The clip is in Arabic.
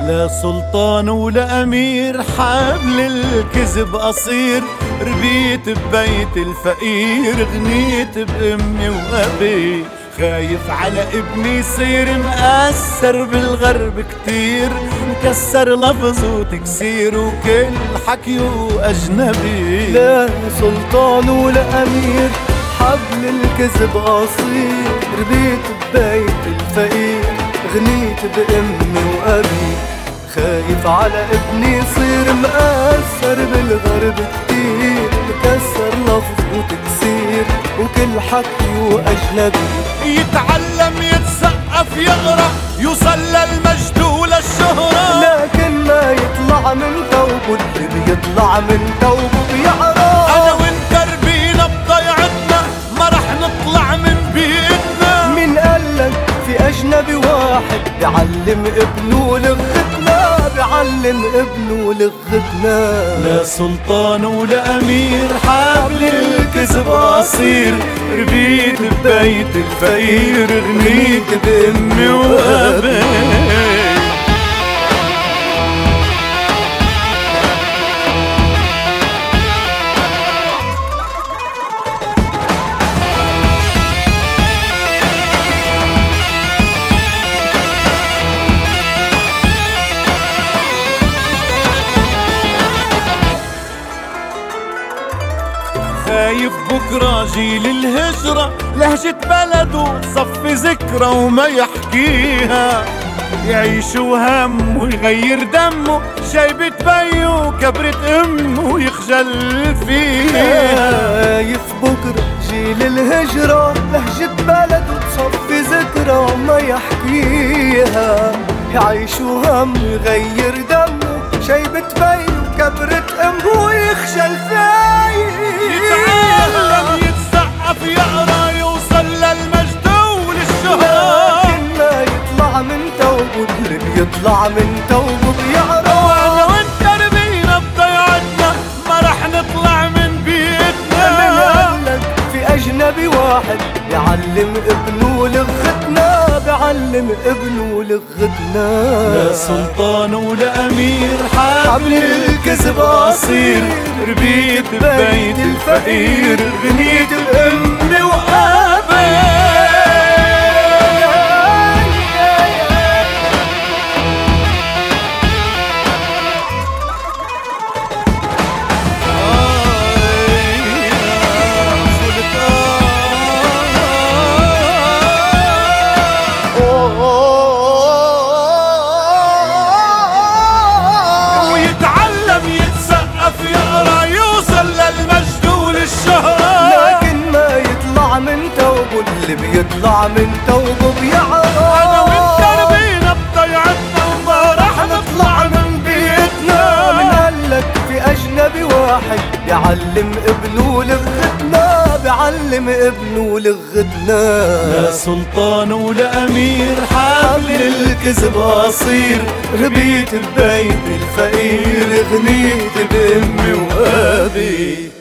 لا سلطان ولا أمير، حبل الكذب قصير، ربيت ببيت الفقير، غنيت بأمي وأبي، خايف على ابني يصير مأثر بالغرب كتير، مكسر لفظه وتكسير وكل حكيه أجنبي. لا سلطان ولا أمير، حبل الكذب قصير، ربيت ببيت الفقير، غنيت بأمي وأبي، خايف على ابني يصير مأثر بالغرب كتير، مكسر لفظ وتكسير وكل حكي وأجنبي. يتعلم يتثقف يقرأ يوصل للمجد وللشهرة، لكن ما يطلع من ثوبه اللي بيطلع من ثوبه بيعرف. أنا وانت ربينا بضيعتنا، ما رح نطلع من بيئتنا. مين قالك في أجنبي واحد بيعلم ابنه لغتنا، بيعلم ابنه لغتنا. لا سلطان ولا أمير، حبل الكذب قصير، ربيت ببيت الفقير، غنيت بأمي وأبي. خايف بكرة جيل الهجرة لهجة بلده تصفي ذكرى وما يحكيها، يعيش وهم ويغير دمه، شايبة بيه كبرة امه ويخجل فيها. خايف بكرة جيل الهجرة لهجة بلده تصفي ذكرى وما يحكيها، يعيش وهم ويغير دمه، شايبة بيه كبرة امه ويخجل فيها. يتعلم يتثقف يقرا يوصل للمجد وللشهرة، لكن ما يطلع من ثوبه اللي بيطلع من ثوبه بيعرف. وانا وانت ربينا بضيعتنا، ما رح نطلع من بيتنا. من قالك في أجنبي واحد بيعلم ابنه لغتنا، بيعلم ابنه لغتنا. لا سلطان ولا أمير، حبل الكذب قصير، ربيت ببيت الفقير، غنيت بأمي وأبي. اللي بيطلع من ثوبه بيعرف. أنا وانت ربينا بضيعتنا، وما رح نطلع من بيتنا. من قالك في أجنبي واحد بيعلم ابنه لغتنا، بيعلم ابنه لغتنا. لا سلطان ولا أمير، حبل الكذب قصير، ربيت ببيت الفقير، غنيت بأمي وأبي.